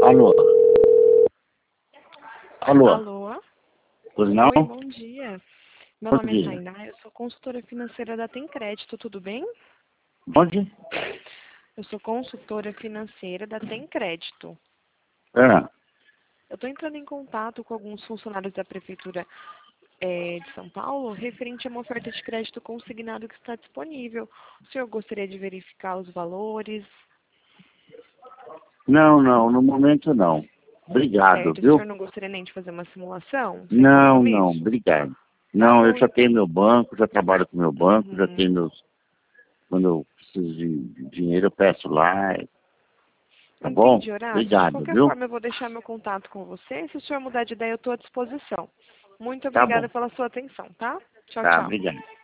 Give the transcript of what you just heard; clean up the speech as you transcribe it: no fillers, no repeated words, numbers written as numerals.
Alô? Alô? Alô? Pois não? Oi, bom dia. Meu Bom nome é dia. Tainá, eu sou consultora financeira da Tem Crédito, tudo bem? Onde? Eu sou consultora financeira da Tem Crédito. Ah, Eu estou entrando em contato com alguns funcionários da Prefeitura de São Paulo referente a uma oferta de crédito consignado que está disponível. O senhor gostaria de verificar os valores? não, no momento não. Obrigado, Certo, o viu? senhor não gostaria nem de fazer uma simulação, sem Não, compromisso? obrigado. Tá Não, eu bom, já tenho então. meu banco, já trabalho com meu banco, já tenho Uhum. meus... Quando eu preciso de dinheiro, eu peço lá. Tá bom? Entendi, Horácio. De Obrigado, qualquer viu? forma, eu vou deixar meu contato com você. Se o senhor mudar de ideia, eu estou à disposição. Muito Tá bom. obrigada pela sua atenção, tá? Tchau, Tá, tchau. obrigado.